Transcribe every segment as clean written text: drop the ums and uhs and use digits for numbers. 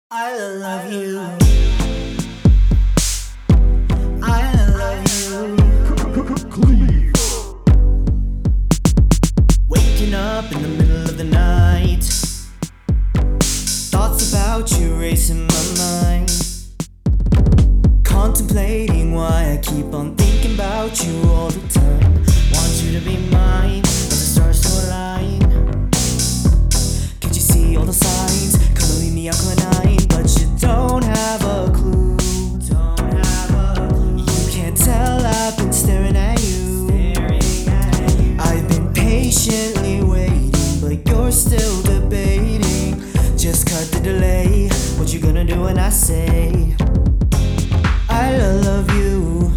I love you. I love you. Waking up in the middle of the night, thoughts about you racing my mind, contemplating why I keep on thinking about you all the time. Want you to be mine, but the stars to align. Can't you see all the signs? Come and leave me out crying, but you don't have a clue. You can't tell I've been staring at you. I've been patiently waiting, but you're still debating. Just cut the delay. What you gonna do when I say I love you?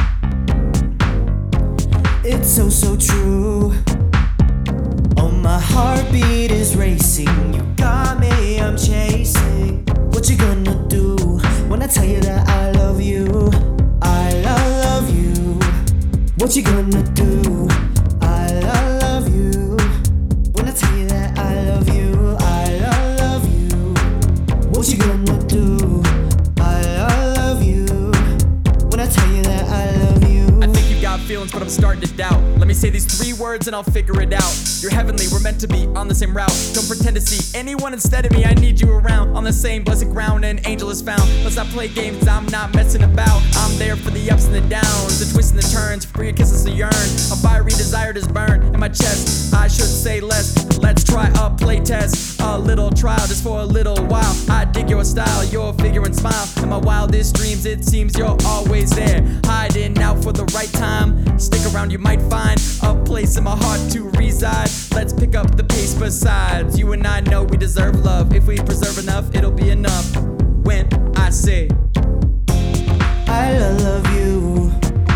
It's so true. Oh, my heartbeat is racing. You got me, I'm chasing. What you gonna do when I tell you that I love you? I love you. What you gonna do? I love you. When I tell you that I love you, I love you. What you gonna do? I love you. When I tell you that I love you. I think you got feelings, but I'm starting to doubt. Let me say these 3 words and I'll figure it out. You're heavenly, we're meant to be on the same route. Don't pretend to see anyone instead of me. I need you around on the same blessed ground. An angel is found. Let's not play games, I'm not messing about. I'm there for the ups and the downs, the twists and the turns. For your kisses to yearn, a fiery desire to burn in my chest. I should say less. Let's try a play test, a little trial just for a little while. I dig your style, your figure and smile. In my wildest dreams, it seems you're always there, hiding out for the right time. Stick around, you might find a place in my heart to reside. Let's pick up the pace. Besides, you and I know we deserve love. If we preserve enough, it'll be enough. When I say I love you,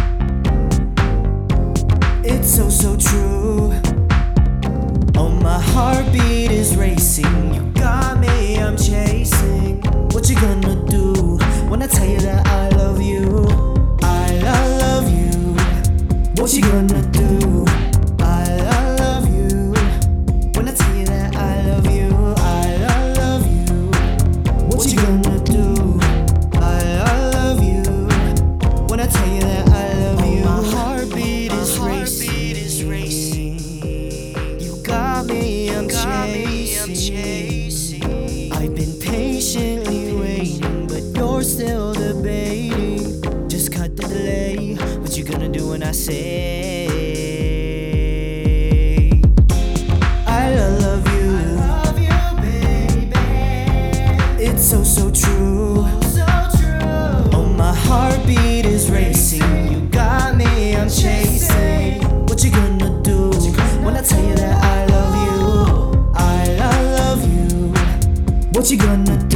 it's so true. Oh, my heartbeat is racing. You got me, I'm chasing. What you gonna do when I tell you that I love you? I love you. What you gonna do? I love you. When I tell you that I love you, I love you. What you gonna do? I love you. When I tell you that I love you. My heartbeat is racing. You got me, I'm chasing. I've been patiently waiting, but you're still debating. Just cut the delay. What you gonna do when I say I love you? I love you, baby. It's so true. Oh, my heartbeat is racing. You got me, I'm chasing. What you gonna do when I tell you that I love you? I love you. What you gonna do?